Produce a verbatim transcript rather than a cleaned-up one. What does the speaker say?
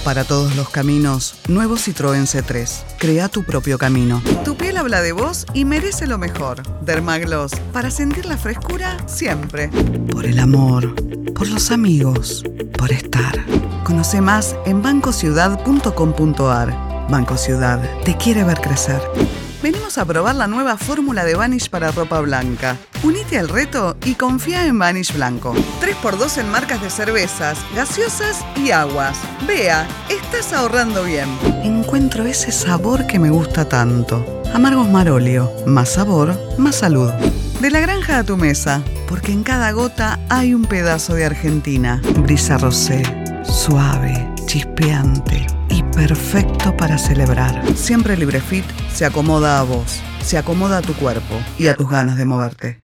Para todos los caminos, nuevo Citroën C tres. Crea tu propio camino. Tu piel habla de vos y merece lo mejor. Dermagloss, para sentir la frescura siempre. Por el amor, por los amigos, por estar. Conoce más en banco ciudad punto com punto a r. Banco Ciudad te quiere ver crecer. Venimos a probar la nueva fórmula de Vanish para ropa blanca. Unite al reto y confía en Vanish Blanco. tres por dos en marcas de cervezas, gaseosas y aguas. Vea, estás ahorrando bien. Encuentro ese sabor que me gusta tanto. Amargos Marolio. Más sabor, más salud. De la granja a tu mesa, porque en cada gota hay un pedazo de Argentina. Brisa rosé, suave, chispeante y perfecto para celebrar. Siempre Librefit se acomoda a vos, se acomoda a tu cuerpo y a tus ganas de moverte.